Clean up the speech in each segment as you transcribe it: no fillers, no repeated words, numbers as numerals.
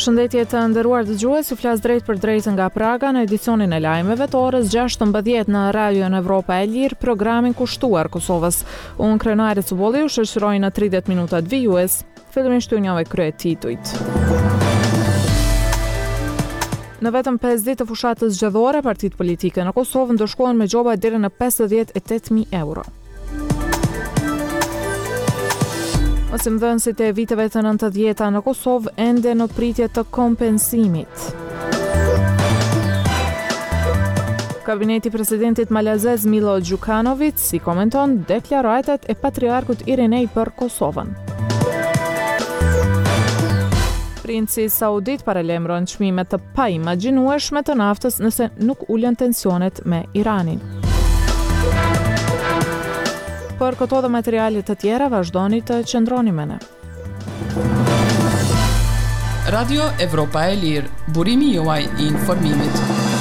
Përshëndetje të nderuar dëgjues, ju flas drejt për drejt nga Praga në edicionin e lajmeve të orës 16 në Radio Evropa e Lirë, programin kushtuar Kosovës. Unë Krenari Cubolli ju shoqëroj në 30 minutat vijues. Fillimisht ju njëve kryet titujt. Në vetëm 5 ditë të fushatës zgjedhore, partitë politike në Kosovë ndëshkohen me gjoba deri në 58.000 euro. Osimdhënësit e viteve të 90-ta në Kosovë ende në pritje të kompensimit. Kabineti presidentit malazez Milo Đukanović si komenton deklaratat e patriarkut Irinej për Kosovën. Princi Saudit paralajmëron çmime të paimagjinueshme të naftës nëse nuk ulen tensionet me Iranin. Për këto dhe materialet të tjera vazhdoni të qëndroni me ne. Radio Evropa e Lirë, burimi juaj I informimit.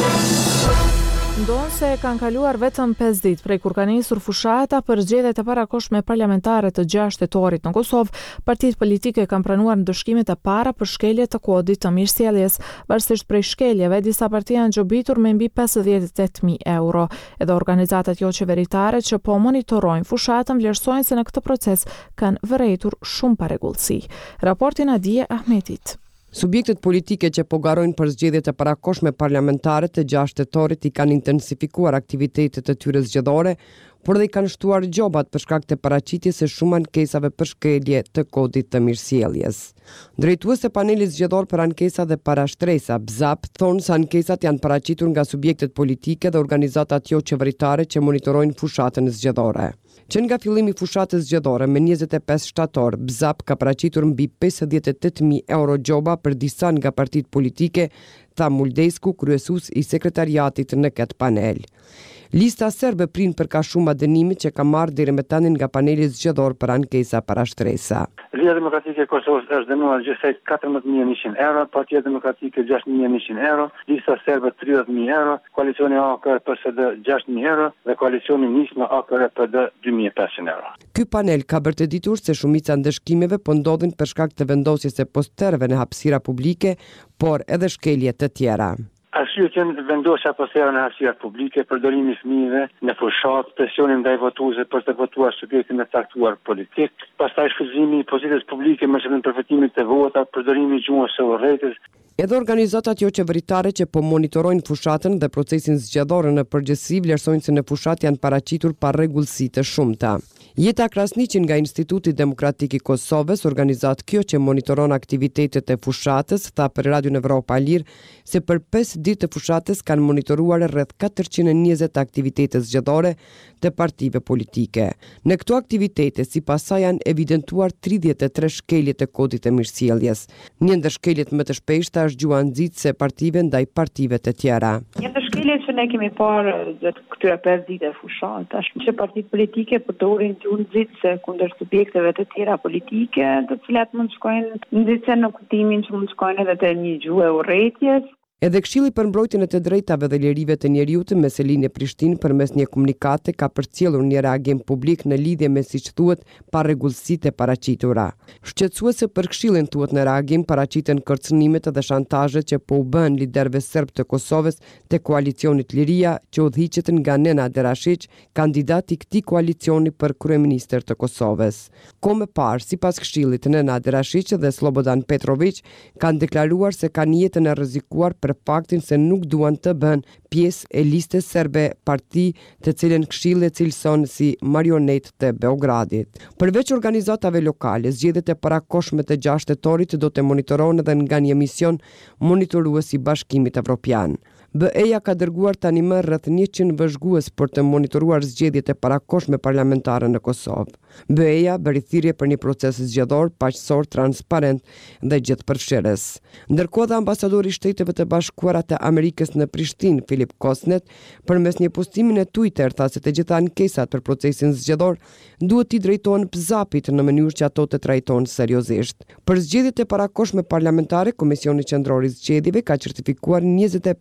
Ndonë se kanë kaluar vetëm 5 ditë prej kur ka nisur fushata për zgjedhjet e parakohshme parlamentare të 6 shtetorit në Kosovë, partitë politike kanë pranuar ndëshkimet e para për shkelje të kodit të mirësjelljes. Varësisht prej shkeljeve, disa parti janë gjobitur me mbi 58.000 euro. Edhe organizatat jo qeveritare që po monitorojnë fushatën vlerësojnë se në këtë proces kanë vërejtur shumë paregullsi. Raportin Adie Ahmetit. Subjektet politike që po garojnë për zgjedhjet e parakohshme parlamentare të 6 shtetorit I kanë intensifikuar aktivitetet e tyre zgjedhore, por dhe I kanë shtuar gjobat për shkak të paraqitjes së shumë ankesave për shkelje të kodit të mirësjelljes. Drejtues e panelit zgjedhor për ankesa dhe parashtresa, BZAP, thonë se ankesat janë paraqitur nga subjektet politike dhe organizatat jo qeveritare që monitorojnë fushatën zgjedhore. Që nga fillimi I fushatës zgjedhore me 25 shtator, BZAP ka paraqitur mbi 58.000 euro gjoba për disa nga partitë politike, tha Muldesku, kryesues I sekretariatit në këtë panel. Lista serbe prin për ka shumë dënimit që ka marrë deri më tani nga paneli zgjedhor për ankesa parashtresa. Liga Demokratike e Kosovës është dënuar gjithsej 14.100 euro, Partia Demokratike 6.100 euro, Lista serbe 30.000 euro, Koalicioni AKR PSD 6.000 euro dhe Koalicioni Nismë AKR PD 2.500 euro. Ky panel ka bërë të ditur se shumica ndëshkimeve po ndodhin për shkak të vendosjes së posterëve në hapësira publike, por edhe shkelje të tjera. Arsye që vendosja postere në hapësirat publike, përdorimi I fëmijëve në fushat, presioni ndaj votuesve për të votuar subjektin e caktuar politik, pastaj shfrytëzimi I pozitës publike me qëllim përfitimit të vota, përdorimi I gjuhës së urrëties. Edhe organizatat jo qeveritare që po monitorojnë fushatën dhe procesin zgjedhor në përgjithësi vlerësojnë se në fushat janë paraqitur parregullsi të shumta. Jeta Krasniqi nga Instituti Demokratik I Kosovës, organizat kjo që monitoron aktivitetet e fushatës, tha për Radio Evropa e Lirë se për 5 ditë të fushatës kanë monitoruar rreth 420 aktivitete zgjedhore të partive politike. Në këto aktivitete sipas saj janë evidentuar 33 shkelje të kodit të mirësjelljes. Një ndër shkeljet më të shpeshta është gjuha nxitse partive ndaj partive të tjera. Shkelje që ne kemi parë gjatë këtyre 5 ditë e fushatës, që partitë politike përdorin gjuhën nxitse kundër subjekteve të tjera politike, të cilat mund shkojnë nxitse në kuptimin që mund shkojnë edhe të një gjuhë urrëties. Edhe Këshilli për mbrojtjen e të drejtave dhe lirive të njerëzit me Selinë Prishtinë përmes një komunikate ka përcjellur një reagim publik në lidhje me siç thuhet parregullsitë e paraqitura. Shqetësuese për Këshillin thuhet në reagim paraqiten kërcënimet dhe shantazhet që po u bën liderëve serb të Kosovës te koalicioni Liria që udhëhiqet nga Nenad Derashić, kandidat I këtij koalicioni për kryeministër të Kosovës. Kohë më parë, sipas Këshillit, Nenad Derashić dhe Slobodan Petrović kanë deklaruar se kanë jetën e rrezikuar për faktin se nuk duan të bën pjesë e listës serbe, parti të cilën Këshilli cilëson si marionet të Beogradit. Përveç organizatave lokale, zgjedhjet e parakohshme të 6 shtetorit do të monitorohen edhe nga një mision monitorues I Bashkimit Evropian. BE-ja ka dërguar tani më rreth 100 vëzhgues për të monitoruar zgjedhjet e parakohshme parlamentare në Kosovë. BE-ja bëri thirrje për një proces zgjedhor paqësor, transparent dhe gjithëpërfshirës. Ndërkohë dhe ambasadori I Shteteve të Bashkuara të Amerikës në Prishtinë, Philip Kosnet, përmes një postimi në Twitter tha se të gjitha ankesat për procesin zgjedhor duhet I drejtohen BZAP-it në mënyrë që ato të trajtohen seriozisht. Për zgjedhjet e parakohshme parlamentare, Komisioni Qendror I Zgjedhjeve ka certifikuar 25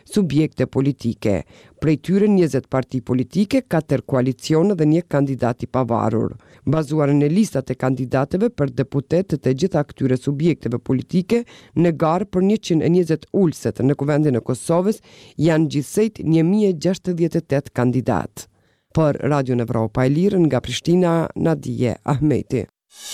subjekte politike. Prej tyre 20 parti politike, 4 koalicione dhe 1 kandidat i pavarur. Bazuar në listat e kandidateve për deputet të gjitha këtyre subjekteve politike, në garë për 120 ulset në Kuvendin e Kosovës janë gjithsejt 1068 kandidat. Për Radio Evropa e Lirë nga Prishtina, Nadije Ahmeti.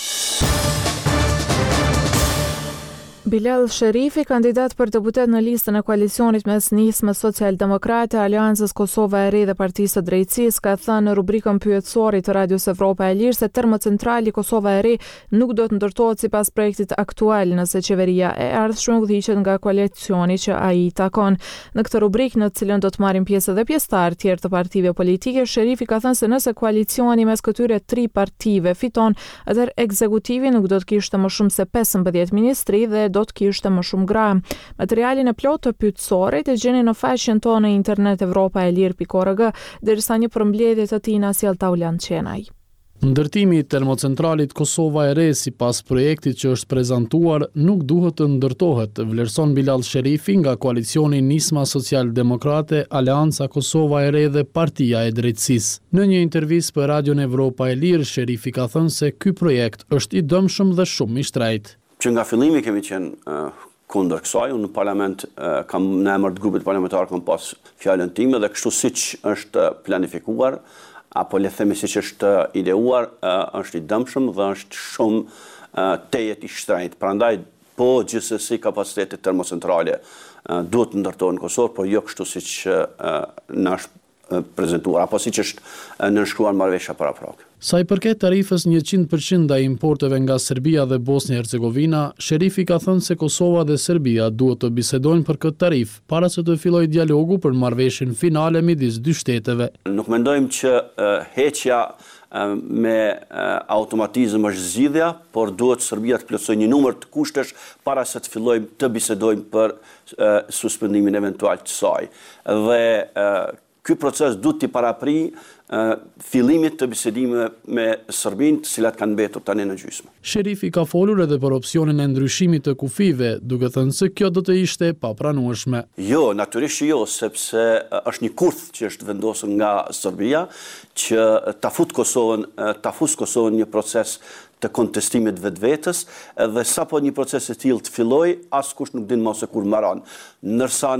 Bilal Sherifi, kandidat për deputet në listën e koalicionit mes Nismës Social-Demokrate, Aleancës Kosova e Re dhe Partisë së Drejtësisë, ka thënë në rubrikën pyetësore të Radios Evropa e Lirë se termocentrali Kosova e Re nuk do të ndërtohet sipas projektit aktual nëse qeveria e ardhshme udhëhiqet nga koalicioni që ai i takon. Në këtë rubrikë, në të cilën do të marrin pjesë edhe pjesëtarë tjerë të partive politike, Sherifi ka thënë se nëse koalicioni mes këtyre 3 partive fiton, atëherë ekzekutivi nuk do të kishte më shumë se 15 ministri dhe do të kishte më shumë gra. Materialin e plotë të pyetësorit e gjeni në faqen tonë në internet evropaelir.org, derisa një përmbledhje të tij na sjell Taulant Qenaj. Ndërtimi i termocentralit Kosova e Re sipas projektit që është prezantuar nuk duhet të ndërtohet, vlerëson Bilal Sherifi nga koalicioni Nisma Social-Demokrate, Aleanca Kosova e Re dhe Partia e Drejtësisë. Në një intervistë për Radion Evropa e Lirë, Sherifi ka thënë se ky projekt është i dëmshëm dhe shumë i shtrejtë. Që nga fillimi kemi qenë kundër kësaj, unë në parlament kam në emër të grupit parlamentar kam pas fjalën time dhe kështu siç është planifikuar, apo le themi siç është ideuar, është i dëmshëm dhe është shumë tejet i shtrejtë. Prandaj po gjithsesi kapacitetet termocentrale duhet të ndërtohen në Kosovë, por jo kështu siç na është prezantuar apo siç është nënshkruar marrëveshja paraprak. Sa i përket tarifës 100% ndaj importeve nga Serbia dhe Bosnia-Hercegovina, Sherifi ka thënë se Kosova dhe Serbia duhet të bisedojnë për këtë tarif para se të fillojë dialogu për marrëveshjen finale midis dy shteteve. Nuk mendojmë që heqja me automatizëm është zgjidhja, por duhet Serbia të plotësojë një numër të kushtesh para se të fillojmë të bisedojmë për suspendimin eventual të saj. Dhe ky proces duhet të parapri fillimit të bisedimeve me Serbinë, të cilat kanë mbetur tani në gjysmë. Sherifi ka folur edhe për opsionin e ndryshimit të kufive, duke thënë se kjo do të ishte papranueshme. Jo, natyrisht jo, sepse është një kurth që është vendosur nga Serbia që ta fut Kosovën një proces të kontestimit vetvetes dhe sapo një proces i tillë të fillojë, askush nuk din më se kur mbaron. Ndërsa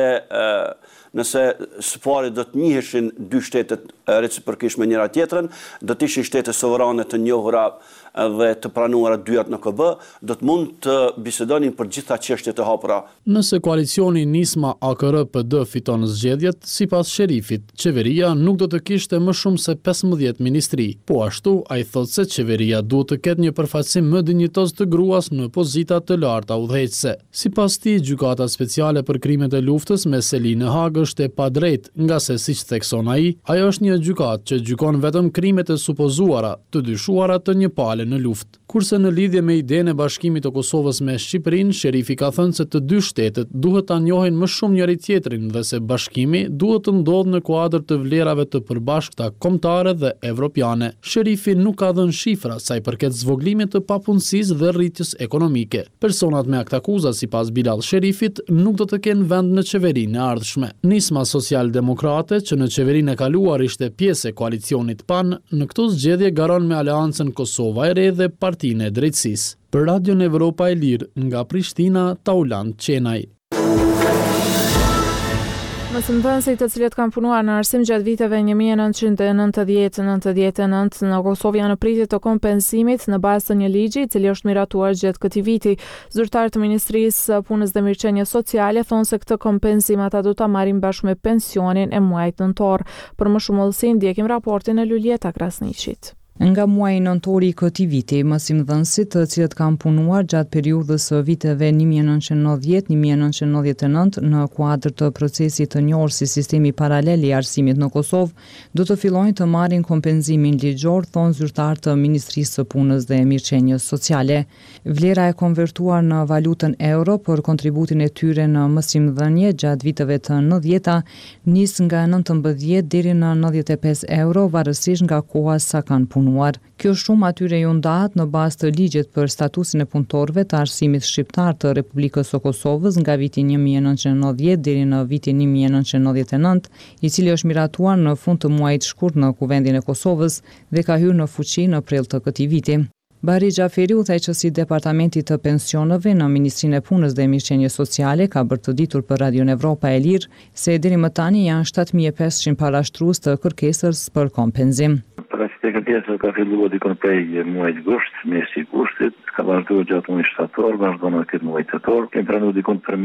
nëse së pari do të njiheshin dy shtetet reciprokisht me njëra tjetrën, do të ishin shtete sovrane të njohura dhe të pranuara dyert në KB, do të mund të bisedonin për gjitha çështjet e hapura. Nëse koalicioni Nisma AKR-PD fiton zgjedhjet, sipas Sherifit, qeveria nuk do të kishte më shumë se 15 ministri. Po ashtu, ai thotë se qeveria duhet të ketë një përfaqësim më dinjitoz të gruas në pozita të larta udhëheqëse. Sipas tij, gjykata speciale për krimet e luftës me seli në Hagë është e padrejtë, nga se siç thekson ai, ajo është një gjykatë që gjykon vetëm krimet e supozuara, të dyshuara të një pale në luftë. Kurse në lidhje me idenë e bashkimit të Kosovës me Shqipërinë, Sherifi ka thënë se të dy shtetet duhet ta njohin më shumë njëri tjetrin dhe se bashkimi duhet të ndodhë në kuadër të vlerave të përbashkëta kombëtare dhe evropiane. Sherifi nuk ka dhënë shifra sa i përket zvoglimit të papunësisë dhe rritjes ekonomike. Personat me akt akuzat sipas Bilal Sherifit nuk do të kenë vend në qeverinë e ardhshme. Nisma Social-Demokrate, që në qeverinë e kaluar ishte pjesë e koalicionit PAN, në këtë zgjedhje garon me Aleancën Kosova e Re dhe Partinë e Drejtësisë. Për Radion Evropa e Lirë, nga Prishtina, Taulant Qenaj. Mësimdhënësit të cilët kanë punuar në arsim gjatë viteve 1990-99 në Kosovë janë në pritje të kompenzimit në bazë të një ligji i cili është miratuar gjatë këtij viti. Zyrtarët të Ministrisë Punës dhe Mirëqenies Sociale thonë se këtë kompenzim ata do ta marrin bashkë me pensionin e muajit nëntor. Për më shumë ullësi ndjekim raportin e Lulieta Krasniqit. Nga muaji nëntor i këtij viti, mësimdhënësit të cilët kanë punuar gjatë periudhës së viteve 1990-1999 në kuadër të procesit të njohur si sistemi paralel i arsimit në Kosovë, do të fillojnë të marrin kompenzimin ligjor, thonë zyrtarët të Ministrisë së Punës dhe Mirëqenies Sociale. Vlera e konvertuar në valutën euro për kontributin e tyre në mësimdhënie gjatë viteve të 90-ta nis nga 19 deri në 95 euro, varësisht nga koha sa kanë punuar. punuar. Kjo shumë atyre ju ndahet në bazë të ligjit për statusin e punëtorëve të arsimit shqiptar të Republikës së Kosovës nga viti 1990 deri në vitin 1999, i cili është miratuar në fund të muajit shkurt në Kuvendin e Kosovës dhe ka hyrë në fuqi në prill të këtij viti. Bahri Xhaferi, udhëheqësi i Departamentit të Pensioneve në Ministrinë e Punës dhe Mirëqenies Sociale, ka bërë të ditur për Radion Evropa e Lirë se deri më tani janë 7500 parashtrues të kërkesës për kompenzim. Paraqitja e kërkesës ka filluar dikon prej muajit gusht, mesi i gushtit, ka vazhduar gjatë muajit shtator, vazhdon në këtë muaj tetor. Kemi pranuar dikon për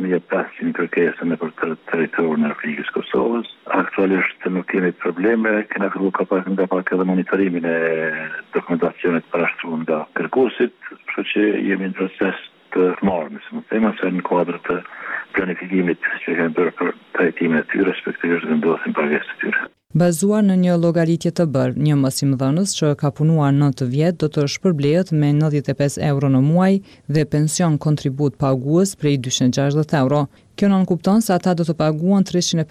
7500 kërkesa nëpër territorin e Republikës së Kosovës. Aktualisht nuk kemi probleme, kena filluar nga pak edhe monitorimin e dokumentacionit parashtruar nga kërkuesit, kështu që jemi në proces të marrë, se në kuadër të planifikimit që kemi bërë për trajtimin e tyre, respektivisht vendosin pagesat e tyre. Bazuar në një llogaritje të bërë, një mësimdhënës që ka punuar 9 vjet do të shpërblehet me 95 euro në muaj dhe pension kontribut pagues prej 260 euro. Kjo nënkupton se ata do të paguan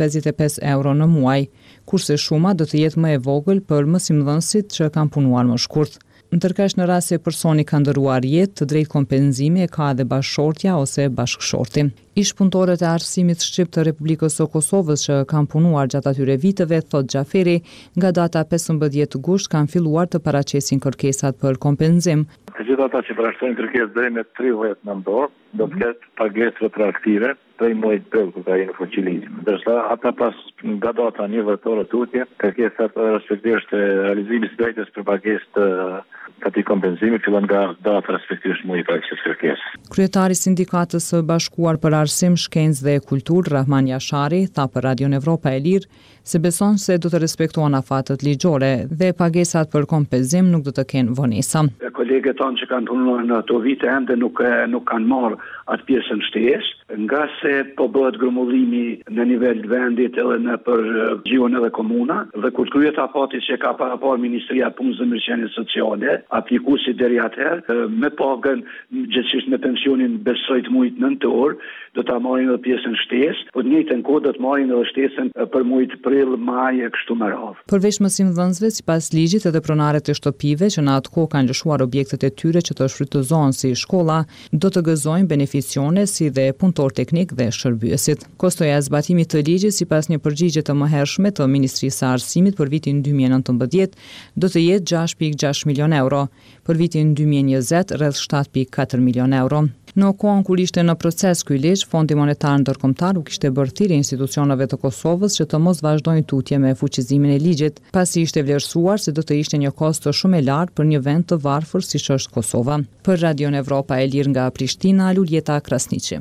355 euro në muaj, kurse shuma do të jetë më e vogël për mësimdhënësit që kanë punuar më shkurt. Ndërkësh në rast se personi ka ndëruar jetë, të drejtë kompenzimi e ka edhe bashkëshortja ose bashkëshorti. Ish punëtorët e arsimit shqip të Republikës së Kosovës që kanë punuar gjatë atyre viteve, thot Xhaferi, nga data 15 gusht kanë filluar të paraqesin kërkesat për kompenzim. Të gjithë ata që parashtrojnë kërkesë deri në 30 nëntor, do të ketë pagesë retroaktive prej muajit prill kur ka në fuqi ligji. Ndërsa ata pas nga data 1 dhjetor tutje, kërkesat respektivisht realizimit të drejtës për pagesë të këtij kompenzimi fillon nga data respektivisht muaji i paraqesës kërkesës. Kryetari i Sindikatës së Bashkuar për Arsim, Shkencë dhe Kulturë, Rahman Jashari, tha për Radion Evropa e Lirë se beson se do të respektohen afatet ligjore dhe pagesat për kompenzim nuk do të kenë vonesa. Kolegët tanë që kanë punuar në ato vite ende nuk kanë marrë atë pjesën shtesë, nga se po bëhet grumullimi në nivel vendit edhe në për gjion edhe komuna, dhe kur kryet afati që ka parapar Ministria e Punës dhe Mirëqenies Sociale, aplikuesi deri atëherë, me pagën gjithsesi me pensionin besoj të muajit nëntor, do ta marrin edhe pjesën shtesë, por në njëjtën kohë do të marrin edhe shtesën për muajit prill, maj e kështu me radhë. Përveç mësimdhënësve, sipas ligjit edhe pronarët e shtëpive që në atë kohë kanë lëshuar objektet e tyre që të shfrytëzohen si shkolla, do të gëzojnë beneficione si dhe punëtor teknik dhe shërbyesit. Kostoja e zbatimit të ligjit sipas një përgjigje të mëhershme të Ministrisë së Arsimit për vitin 2019 do të jetë 6.6 milion euro, për vitin 2020 rreth 7.4 milion euro. Në kohën kur ishte në proces ky ligj, Fondi Monetar Ndërkombëtar u kishte bërë thirrje institucioneve të Kosovës që të mos vazhdojnë tutje me fuqizimin e ligjit, pasi ishte vlerësuar se do të ishte një kosto shumë e lartë për një vend të varfër siç është Kosova. Për Radion Evropa e Lirë nga Prishtina, Luljeta Krasniqi.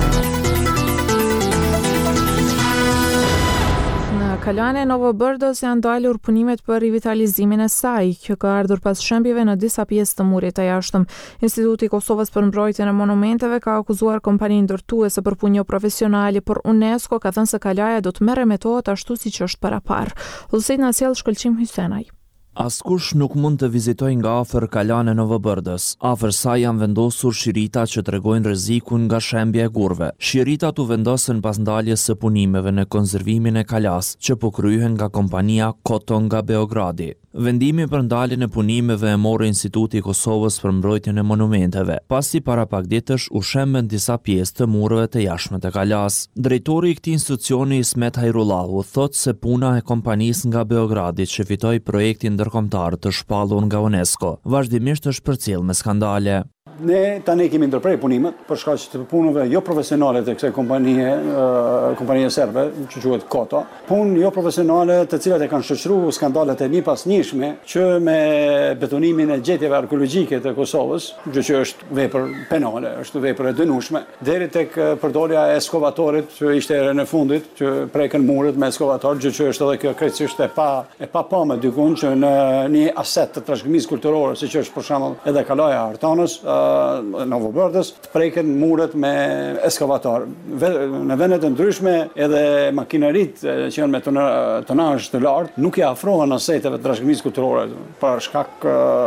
Kalane Novobërdos janë dalur punimet për rivitalizimin e saj, që ka ardhur pas shembjeve në disa pjesë të murit të jashtëm. Instituti i Kosovës për mbrojtjen e monumenteve ka akuzuar kompaninë ndërtuese për punë jo profesionale, por UNESCO ka thënë se kalaja do të merremetohet ashtu siç është parapar. Udhësit na sjell Shkëlqim Hysenaj. Askush nuk mund të vizitojë nga afër kalane Novobërdës. Afër saj janë vendosur shirita që tregojnë rrezikun nga shembja e gurve. Shiritat u vendosën pas ndaljes së punimeve në konservimin e kalas, që po kryhen nga kompania Koto nga Beogradi. Vendimi për ndaljen e punimeve e mori Instituti i Kosovës për mbrojtjen e monumenteve, pasi para pak ditësh u shemben disa pjesë të mureve të jashtme të kalas. Drejtori i këtij institucioni Ismet Hajrullahu thotë se puna e kompanisë nga Beogradi që fitoi projektin ndërkombëtar të shpallur nga UNESCO vazhdimisht është përcjell me skandale. Ne tani kemi ndërprer punimet për shkak të punëve jo profesionale të kësaj kompanie serbe, që quhet Koto. Punë jo profesionale të cilat e kanë shoqëruar skandalet e një pas njëshme që me betonimin e gjetjeve arkeologjike të Kosovës, gjë që është vepër penale, është vepër e dënueshme, deri tek përdorja e ekskavatorit që ishte erë në fundit, që prekën muret me ekskavator, gjë që është edhe kjo krejtësisht e pa pamë dikun që në një aset të trashëgimisë kulturore, siç është për shembull edhe kalaja e Artanës, Novobërdës të preken muret me eskavator. Në vendet e ndryshme edhe makineritë që janë me tonazh të lartë nuk i afrohen aseteve të trashëgimisë kulturore për shkak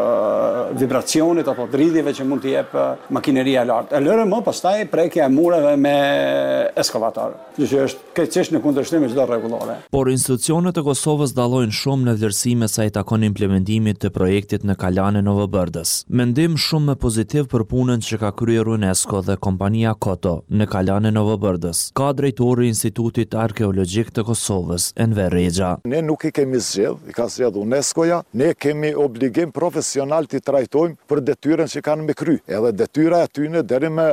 vibracionit apo dridhjeve që mund të jep makineria e lartë. E lërë më pastaj prekja e mureve me eskavator, që është keqësisht në kundërshtim me çdo rregullore. Por institucionet e Kosovës dallojnë shumë në vlerësime sa i takon implementimit të projektit në Kalan e Novobërdës. Mendim shumë më pozitiv për punën që ka kryer UNESCO dhe kompania Koto në Kalan e Novobërdës, ka drejtori i Institutit Arkeologjik të Kosovës, Enver Rexha. Ne nuk i kemi zgjedh, i ka zgjedh UNESCO-ja, ne kemi obligim profesional të trajtojmë për detyrën që kanë me kry. Edhe detyra e tyre deri më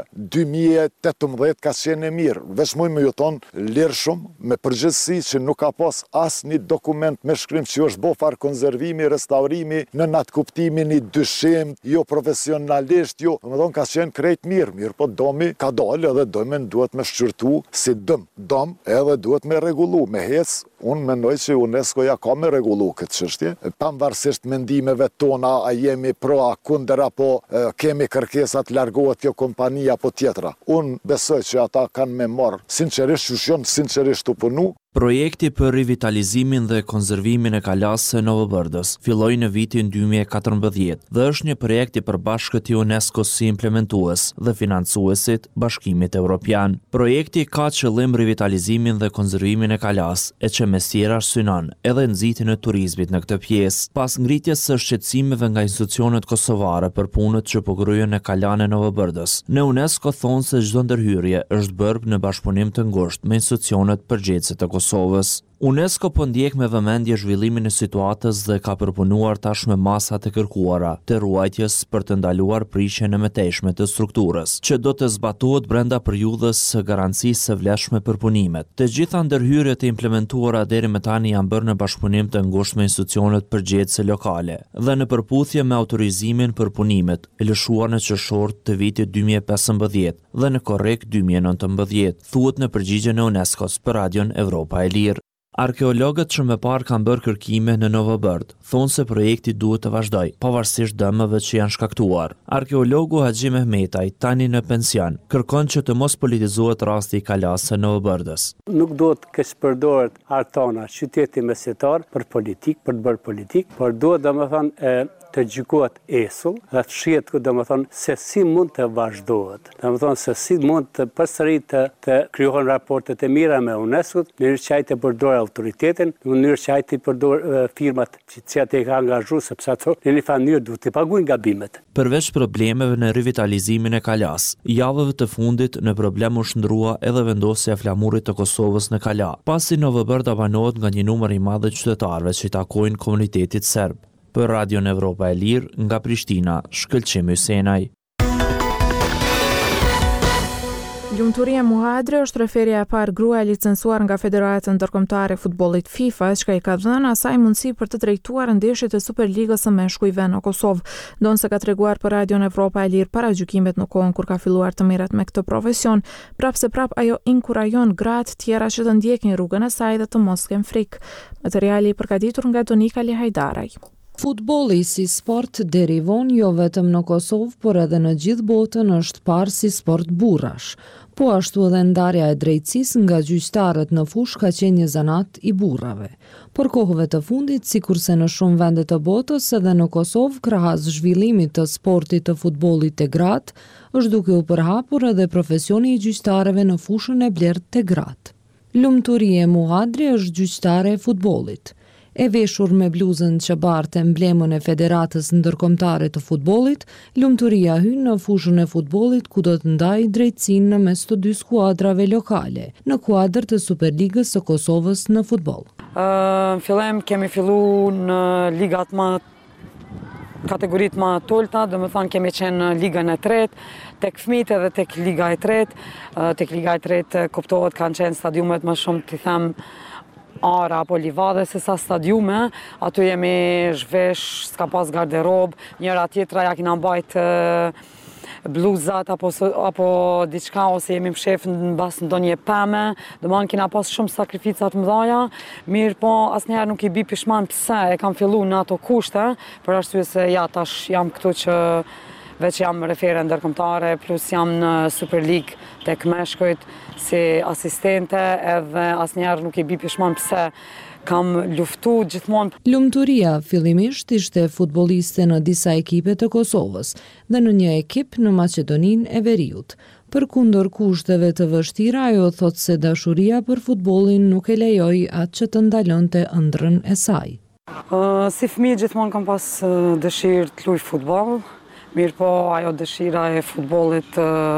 2018 ka qenë e mirë. Vetëm më jeton lirë shumë me përgjegjësi që nuk ka pas asnjë dokument me shkrim që është bo far konservimi, restaurimi në natë kuptimin i dyshim, jo profesionalisht, jo. Domethënë ka qenë krejt mirë, po domi ka dalë edhe domin duhet me shqyrtu si dom edhe duhet me rregullu, me hec. Unë mendoj që UNESCO ja ka me rregullu këtë çështje, pavarësisht mendimeve tona, a jemi pro a kundër apo kemi kërkesa të largohet kjo kompani apo tjetra. Unë besoj që ata kanë me marr sinqerisht të punu. Projekti për rivitalizimin dhe konservimin e kalasë së Novobërdës filloi në vitin 2014 dhe është një projekt i përbashkët i UNESCO si implementues dhe financuesit Bashkimit Evropian. Projekti ka qëllim rivitalizimin dhe konservimin e kalasë, e që mes tjera synon edhe nxitjen e turizmit në këtë pjesë. Pas ngritjes së shqetësimeve nga institucionet kosovare për punët që po kryhen në Kalan e Novobërdës, në UNESCO thonë se çdo ndërhyrje është bërë në bashkëpunim të ngushtë me institucionet përgjegjëse të Kosovës. UNESCO po ndjek me vëmendje zhvillimin e situatës dhe ka përpunuar tashmë masat e kërkuara të ruajtjes për të ndaluar prishjen e mëtejshme të strukturës, që do të zbatohet brenda periudhës së garancisë së vlefshme për punimet. Të gjitha ndërhyrjet e implementuara deri më tani janë bërë në bashkëpunim të ngushtë me institucionet përgjegjëse lokale dhe në përputhje me autorizimin për punimet e lëshuar në qershor të vitit 2015 dhe në korrekt 2019, thuhet në përgjigjen e UNESCO-s për Radion Evropa e Lirë. Arkeologët që më parë kanë bërë kërkime në Novobërd, thonë se projekti duhet të vazhdojë, pavarësisht dëmeve që janë shkaktuar. Arkeologu Haxhi Mehmetaj, tani në pension, kërkon që të mos politizohet rasti i kalasë së Novobërdës. Nuk duhet të përdoret artona qyteti mesatar për politik, për të bërë politik, por duhet domethënë të gjykohet esull dhe të shihet domethënë se si mund të vazhdohet. Domethënë se si mund të përsërit të krijohen raportet e mira me UNESCO, në mënyrë që ai të përdorë autoritetin, në mënyrë që ai të përdorë firmat që ati ka angazhuar, sepse ato në një mënyrë duhet të paguajnë gabimet. Përveç problemeve në rivitalizimin e kalas, javëve të fundit në problem u shndrua edhe vendosja e flamurit të Kosovës në Kala, pasi Novobërda banohet nga një numër i madh qytetarëve që takojnë komunitetit serb. Për Radion Evropa e Lirë, nga Prishtina, Shkëlqim Hysenaj. Lumturia Muhadri është referia e parë grua e licencuar nga Federata Ndërkombëtare e Futbollit FIFA, që i ka dhënë asaj mundësi për të drejtuar ndeshjet e Superligës së meshkujve në Kosovë. Donse ka treguar për Radion Evropa e Lirë para gjykimet në kohën kur ka filluar të merret me këtë profesion, prap ajo inkurajon gratë tjera që të ndjekin rrugën e saj dhe të mos kenë frikë. Materiali i përgatitur nga Donika Lihajdaraj. Futbolli si sport derivon jo vetëm në Kosovë, por edhe në gjithë botën është parë si sport burrash. Po ashtu edhe ndarja e drejtësisë nga gjyqtarët në fushë ka qenë një zanat i burrave. Por kohëve të fundit, sikurse në shumë vende të botës, edhe në Kosovë, krahas zhvillimit të sportit të futbollit të gratë, është duke u përhapur edhe profesioni i gjyqtarëve në fushën e blerë të gratë. Lumturia Muhadri është gjyqtare e futbollit. E veshur me bluzën që bartë emblemën e Federatës Ndërkombëtare të Futbollit, Lumturia hyn në fushën e futbollit ku do të ndajë drejtësinë në mes të dy skuadrave lokale, në kuadër të Superligës së Kosovës në futboll. Fillim kemi filluar në ligat më kategoritë më të ulta, domethënë kemi qenë në ligën e tretë, tek fëmijët edhe tek liga e tretë. Tek liga e tretë kuptohet kanë qenë stadiumet më shumë të them ara apo livade se sa stadiume, aty jemi zhvesh, s'ka pas garderob, njëra tjetra ja kina mbajt bluzat apo diçka, ose jemi mshef në bas ndonjë pemë, domethënë kina pas shumë sakrificat mëdha, mirë po asnjëherë nuk i bi pishman pse e kam filluar në ato kushte, për arsye se ja tash jam këtu që veç jam refere ndërkombëtare, plus jam në Super League tek meshkujt si asistente edhe asnjëherë nuk i bi pishman pse kam luftu gjithmonë. Lumturia fillimisht ishte futbolliste në disa ekipe të Kosovës dhe në një ekip në Maqedoninë e Veriut. Përkundër kushteve të vështira, ajo thot se dashuria për futbollin nuk e lejoi atë që të ndalonte ëndrrën e saj. Si fëmijë gjithmonë kam pas dëshirë të luaj futboll, mirë po ajo dëshira e futbollit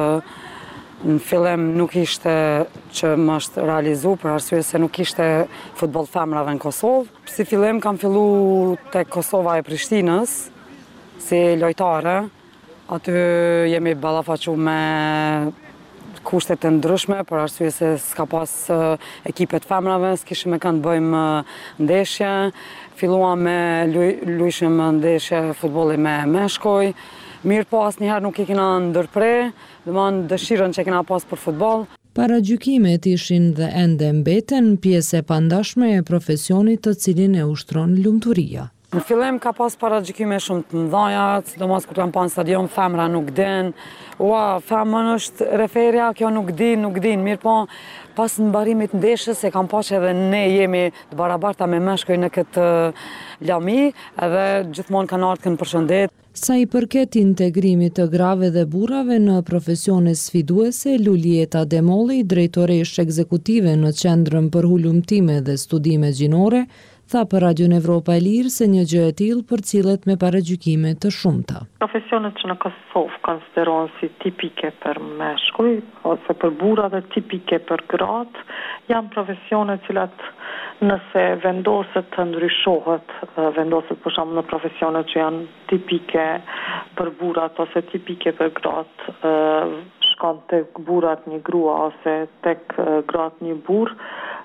në fillim nuk ishte që më është realizu për arsye se nuk ishte futboll femrave në Kosovë. Si fillim kam fillu tek Kosova e Prishtinës si lojtare. Aty jemi ballafaqu me kushtet të ndryshme për arsye se s'ka pas ekipet femrave, s'kishim me kanë të bëjmë ndeshje. Filluam me luajshim ndeshje futbolli me meshkuj. Mirë po asnjëherë nuk i kena ndërpre, domethënë dëshirën që kena pas për futboll. Paragjykimet ishin dhe ende mbeten pjesë e pandashme e profesionit të cilin e ushtron lumturia. Në fillim ka pas paragjykime shumë të mëdha, sidomos kur kam pa në stadion femra nuk din. Femën është referja, kjo nuk din, mirë po pas në barimit ndeshjes e kam pa që edhe ne jemi të barabarta me meshkuj në këtë lami, edhe gjithmonë kanë ardhur kënë përshëndet. Sa i përket integrimit të grave dhe burrave në profesione sfiduese, Lulieta Demolli, drejtoresh ekzekutive në Qendrën për Hulumtime dhe Studime Gjinore, tha për Radion Evropa e Lirë se një gjë e tillë përcillet me paragjykime të shumta. Profesionet që në Kosovë konsiderohen si tipike për meshkuj ose për burra dhe tipike për gratë, janë profesione cilat nëse vendoset të ndryshohet, vendoset për shembull në profesione që janë tipike për burrat ose tipike për gratë, shkon tek burrat një grua ose tek gratë një burr.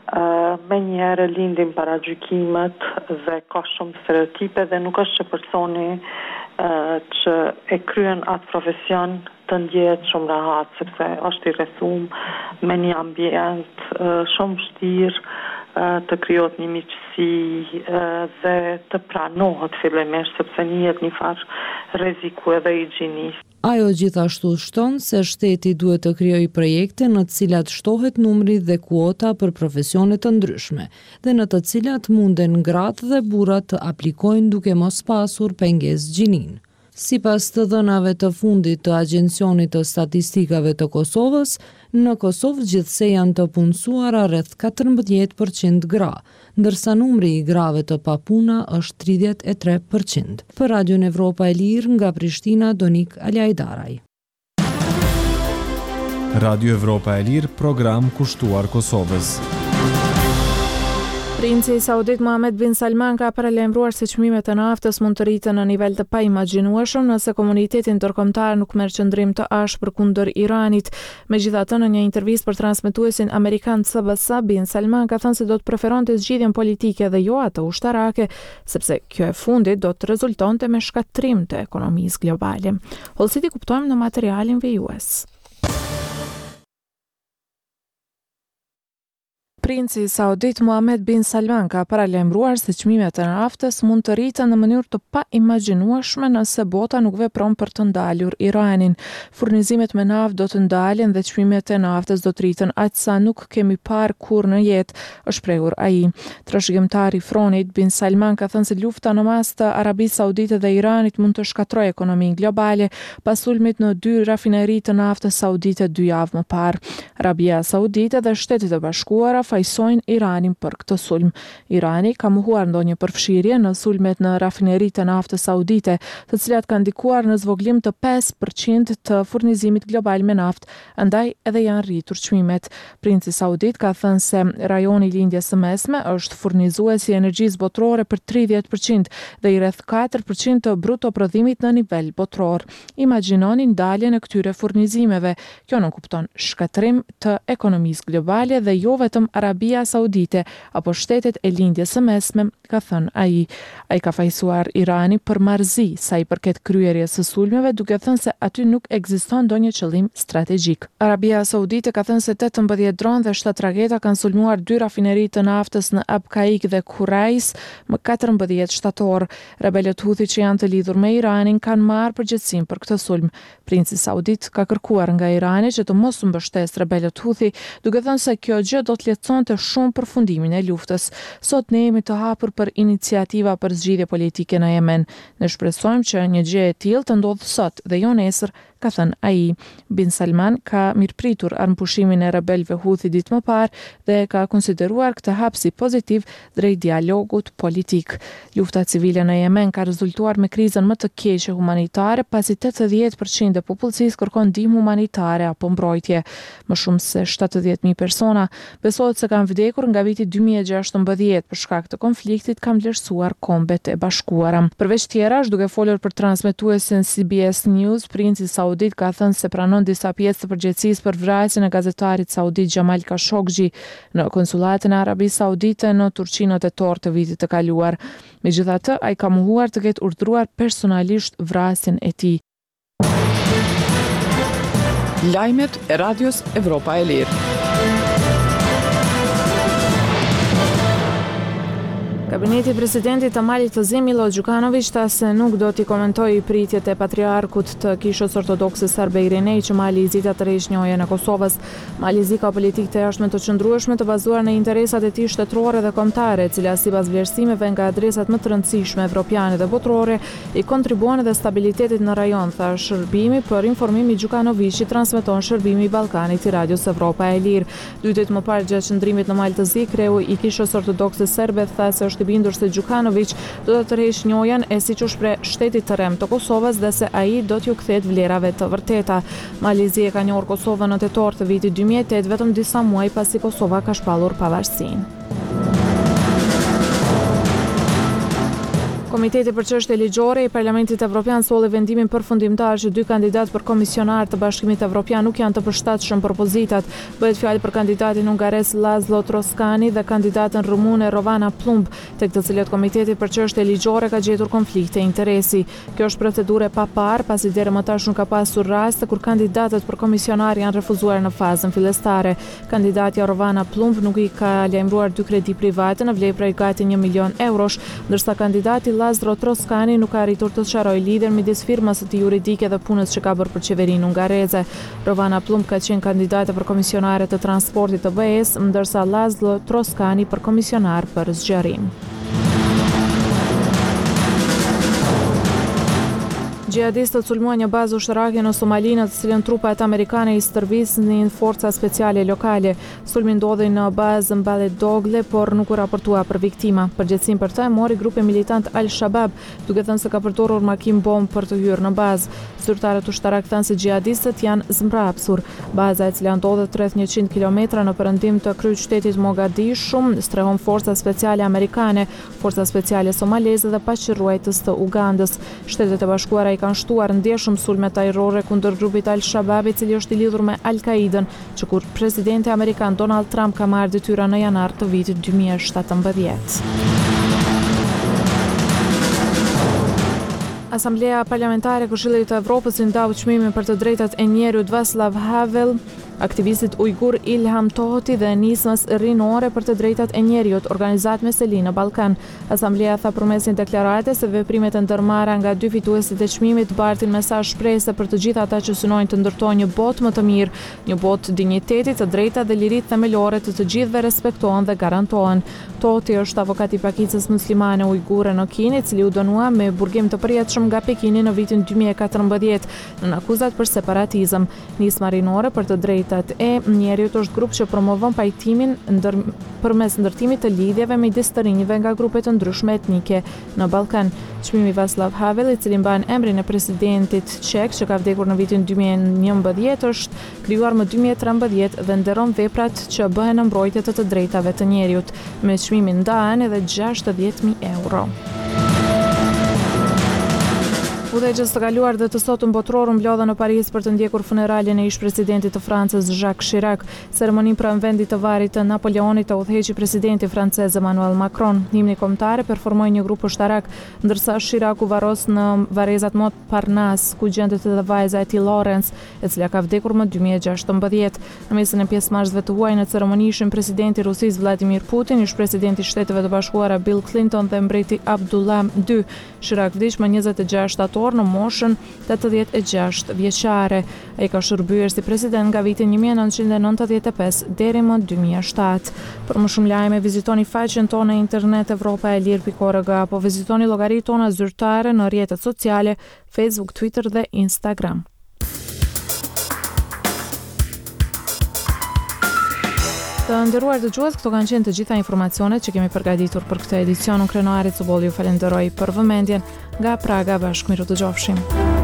Me njëherë lindin paragjykimet dhe ka shumë stereotipe dhe nuk është që personi që e kryen atë profesion të ndjehet shumë rahat, sepse është i rrethum me një ambient shumë vështirë të krijohet një miqësi dhe të pranohet fillimisht sepse njihet një farë rreziku edhe higjienist. Ajo gjithashtu shton se shteti duhet të krijojë projekte në të cilat shtohet numri dhe kuota për profesione të ndryshme dhe në të cilat munden gratë dhe burrat të aplikojnë duke mos pasur pengesë gjininë. Sipas të dhënave të fundit të Agjencionit të Statistikave të Kosovës, në Kosovë gjithsej janë të punësuara rreth 14% gra, ndërsa numri i grave të papuna është 33%. Për Radion Evropa e Lirë nga Prishtina, Donik Alajdaraj. Radio Evropa e Lirë, program kushtuar Kosovës. Princi Saudit Mohammed bin Salman ka paralajmëruar se çmimet e naftës mund të rriten në nivel të paimagjinueshëm nëse komuniteti ndërkombëtar nuk merr qendrim të ashpër kundër Iranit. Megjithatë, në një intervistë për transmetuesin amerikan CBS, bin Salman ka thënë se do të preferonte zgjidhjen politike dhe jo atë ushtarake, sepse kjo e fundit do të rezultonte me shkatrim të ekonomisë globale. Hollësiti kuptojmë në materialin vijues. Princi Saudit Mohammed bin Salman ka paralajmëruar se çmimet e naftës mund të rriten në mënyrë të paimagjinueshme nëse bota nuk vepron për të ndalur Iranin. Furnizimet me naftë do të ndalen dhe çmimet e naftës do të rriten aq sa nuk kemi parë kurrë në jetë, është shprehur ai. Trashëgimtari i fronit bin Salman ka thënë se lufta në mes të Arabisë Saudite dhe Iranit mund të shkatërrojë ekonominë globale pas sulmit në 2 rafineri të naftës saudite 2 javë më parë. Arabia Saudite dhe Shtetet e Bashkuara fajsojnë Iranin për këtë sulm. Irani ka mohuar ndonjë përfshirje në sulmet në rafineritë të naftës saudite, të cilat kanë ndikuar në zvoglim të 5% të furnizimit global me naftë, andaj edhe janë rritur çmimet. Princi Saudit ka thënë se rajoni i lindjes së mesme është furnizues i energjisë botërore për 30% dhe i rreth 4% të bruto prodhimit në nivel botror. Imagjinoni ndaljen e këtyre furnizimeve. Kjo nuk kupton shkatrim të ekonomisë globale dhe jo vetëm Arabia Saudite apo shtetet e lindjes së mesme, ka thënë ai. Ai ka fajsuar Irani për marrëzi sa i përket kryerjes së sulmeve, duke thënë se aty nuk ekziston ndonjë qëllim strategjik. Arabia Saudite ka thënë se 18 dronë dhe 7 raketa kanë sulmuar 2 rafineri të naftës në Abqaiq dhe Kurais më 14 shtator. Rebelët Houthi që janë të lidhur me Iranin kanë marrë përgjegjësinë për këtë sulm. Princi Saudit ka kërkuar nga Irani që të mos u mbështesë rebelët Houthi, duke thënë se kjo gjë do të lehtësonte shumë përfundimin e luftës. Sot ne jemi të hapur për iniciativa për zgjidhje politike në Yemen. Ne shpresojmë që një gjë e tillë të ndodhë sot dhe jo nesër, ka thënë ai. Bin Salman ka mirëpritur armëpushimin e rebelëve Houthi ditë më parë dhe ka konsideruar këtë hap si pozitiv drejt dialogut politik. Lufta civile në Yemen ka rezultuar me krizën më të keqe humanitare, pasi 80% e popullsisë kërkon ndihmë humanitare apo mbrojtje. Më shumë se 70.000 persona besohet se kanë vdekur nga viti 2016 për shkak të konfliktit, ka vlerësuar Kombet e Bashkuara. Përveç tjerash, duke folur për transmetuesin CBS News, princi Saudit ka thënë se pranon disa pjesë të përgjegjësisë për vrasjen e gazetarit saudit Jamal Khashoggi në konsulatën e Arabisë Saudite në Turqi në tetor të vitit të kaluar. Megjithatë, ai ka mohuar të ketë urdhëruar personalisht vrasjen e tij. Lajmet e Radios Evropa e Lirë. Kabineti i presidentit të Malit të Zi Milo Đukanović tha se nuk do t'i komentojë pritjet e patriarkut të Kishës Ortodokse Serbe Irinej që Mali i Zi ta tërheqë njëjën e Kosovës. Mali i Zi ka politikë të jashtme të qëndrueshme të bazuar në interesat e tij shtetërore dhe kombëtare, e cila sipas vlerësimeve nga adresat më të rëndësishme evropiane dhe botërore i kontribuon edhe stabilitetit në rajon, tha shërbimi për informim i Gjukanovićit transmeton shërbimi i Ballkanit i Radios Evropa e Lirë. 2 ditë më parë gjatë qëndrimit në Mal të Zi, kreu i Kishës Ortodokse Serbe tha se është i bindur se Gjukanović do të tërheqë njëjën e siç u shpreh shtetit të rem të Kosovës dhe se ai do t'ju kthehet vlerave të vërteta. Mali i Zi e ka njohur Kosovën në tetor të vitit 2008, vetëm disa muaj pasi Kosova ka shpallur pavarësinë. Komiteti për çështje ligjore i Parlamentit Evropian solli vendimin përfundimtar që 2 kandidatë për komisionar të Bashkimit Evropian nuk janë të përshtatshëm për pozitat. Bëhet fjalë për kandidatin hungares Laszlo Troskani dhe kandidatën rumune Rovana Plumb, tek të cilët Komiteti për çështje ligjore ka gjetur konflikte interesi. Kjo është procedurë e paparë, pasi deri më tash nuk ka pasur raste kur kandidatët për komisionar janë refuzuar në fazën fillestare. Kandidatja Rovana Plumb nuk i ka lajmëruar 2 kredi private në vlerë prej gati 1 milion eurosh, ndërsa kandidati Laszlo Troskani nuk ka arritur të sqarojë lidhjen midis firmës së tij juridike dhe punës që ka bërë për qeverinë hungareze. Rovana Plumb ka qenë kandidate për komisionare të transportit të BE-s, ndërsa Laszlo Troskani për komisionar për zgjerim. Gjihadistët sulmuan një bazë ushtarake në Somali në të cilën trupat amerikane i stërvisnin forca speciale lokale. Sulmi ndodhi në bazën Baledogle, por nuk u raportua për viktima. Përgjegjësinë për të e mori grupi militant Al-Shabaab, duke thënë se ka përdorur makinë bombë për të hyrë në bazë. Zyrtarët ushtarak thënë se gjihadistët janë zmbrapsur. Baza, e cila ndodhet rreth 100 kilometra në perëndim të kryeqytetit Mogadishu, strehon forca speciale amerikane, forca speciale somaleze dhe paqërruajtës të Ugandës. Shtetet e Bashkuara kanë shtuar ndjeshëm sulme tajrore kundër grupit Al-Shabaab, i cili është i lidhur me Al-Qaidën, që kur presidenti amerikan Donald Trump ka marrë detyra në janar të vitit 2017. Asambleja Parlamentare e Këshillit të Evropës i ndau çmimin për të drejtat e njerëzit Václav Havel, aktivistit ujgur Ilham Tohti dhe nismës rinore për të drejtat e njerëzit, organizat meseli në Ballkan. Asambleja tha përmes një deklarate se veprimet e ndërmarra nga 2 fituesit e çmimit bartin mesazh shpresë për të gjithë ata që synojnë të ndërtojnë një botë më të mirë, një botë dinjiteti, të drejta dhe liritë themelore të gjithëve respektohen dhe garantohen. Tohti është avokat i pakicës muslimane ujgure në Kinë, i cili u dënua me burgim të përjetshëm nga Pekini në vitin 2014 në akuzat për separatizëm. Nisma rinore për të drejtat e njerëzit është grup që promovon pajtimin përmes ndërtimit të lidhjeve midis të rinjve nga grupe të ndryshme etnike në Ballkan. Çmimi Václav Havel, i cili mban emrin e presidentit ček që ka vdekur në vitin 2011, është krijuar më 2013 dhe nderon veprat që bëhen në mbrojtje të drejtave të njerëzit. Me çmimin ndahen edhe 60.000 euro. Udhëheqës të kaluar dhe të sotëm botëror mblodhen në Paris për të ndjekur funeraljen e ish-presidentit të Francës Jacques Chirac. Ceremoninë pranë vendit të varrit të Napoleonit të udhëheqi presidenti francez Emmanuel Macron. Himni kombëtar performoi një grup ushtarak, ndërsa Chiracu varros në varrezat Montparnasse, ku gjendet edhe vajza e tij Laurence, e cila ka vdekur më 2016. Në mesin e pjesëmarrësve të huaj në ceremoni ishin presidenti i Rusisë Vladimir Putin, ish-presidenti i Shteteve të Bashkuara Bill Clinton dhe mbreti Abdullah II. Chirac vdiq më 26 shtator në moshën 86 vjeçare. Ai ka shërbyer si president nga viti 1995 deri më 2007. Për më shumë lajme vizitoni faqen tonë në internet europaelir.org apo vizitoni llogaritë tona zyrtare në rrjetet sociale Facebook, Twitter dhe Instagram. Të nderuar dëgjues, këto kanë qenë të gjitha informacionet që kemi përgatitur për këtë edicion. Unë Krenarit Cubolli ju falenderoj për vëmendjen. Nga Praga bashkë miru dëgjofshim.